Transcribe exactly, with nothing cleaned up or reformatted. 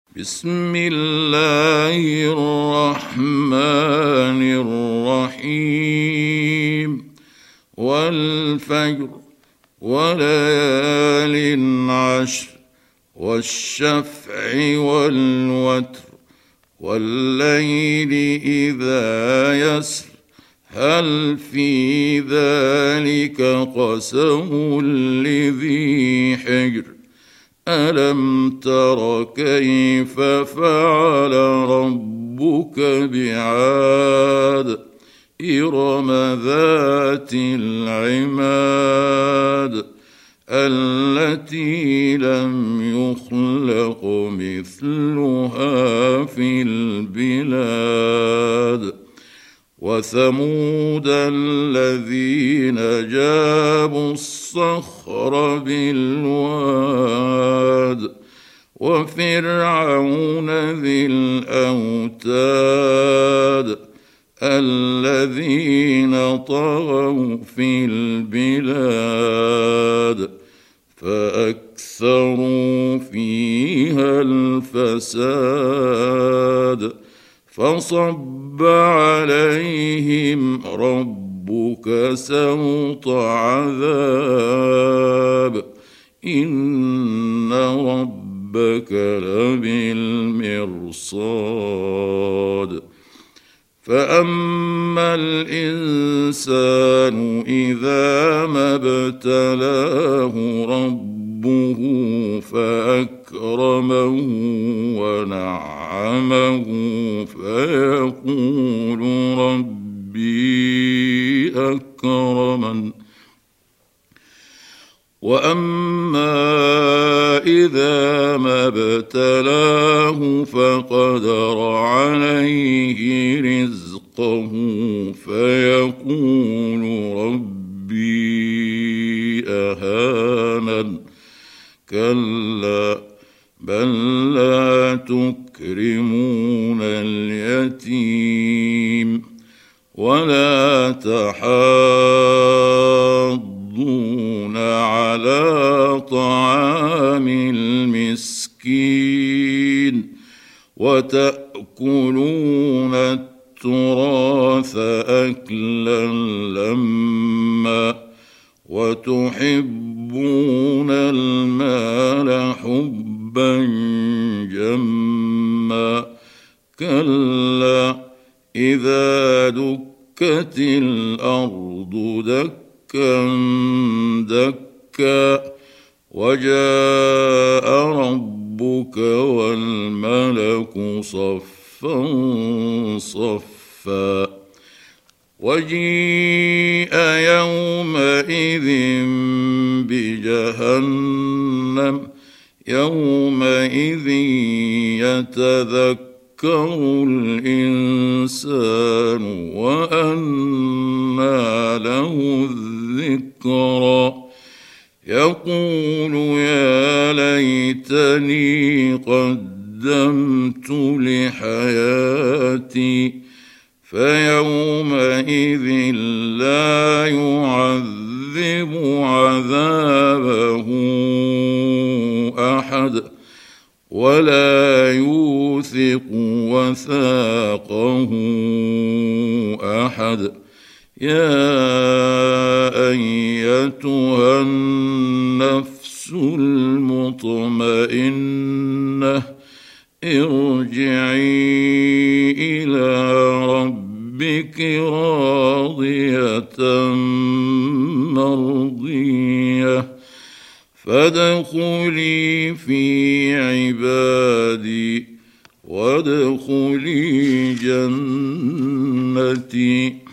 بسم الله الرحمن الرحيم. والفجر وليال عشر والشفع والوتر والليل إذا يسر هل في ذلك قسم لذي حجر ألم تر كيف فعل ربك بعاد إرم ذات العماد التي لم يخلق مثلها في البلاد وثمود الذين جابوا الصخر بالواد وفرعون ذي الأوتاد الذين طغوا في البلاد فأكثروا فيها الفساد فصب عليهم ربك سوط عذاب إن ربك لبالمرصاد فأما الإنسان إذا ما ابتلاه ربه فأكرمه ونعمه فيقول ربي أكرمن وأما إذا ما ابتلاه فقدر عليه رزقه فيقول ربي أهانن كلا بل لا تكرمون اليتيم ولا تحاضون على طعام المسكين وتأكلون التراث أكلا لما وتحبون المال حبا جما كلا إذا دكت الأرض دكا دكا وجاء ربك والملك صفا صفا وجيء يومئذ بجهنم يومئذ يتذكر الإنسان وأنى له الذكرى يقول يا ليتني قدمت لحياتي فيومئذ لا يعذب عذابه أحد ولا يوثق وثاقه أحد يا أيتها النفس المطمئنة ارجعي إلى ربك راضية مرضية فادخلي في عبادي وادخلي جنتي.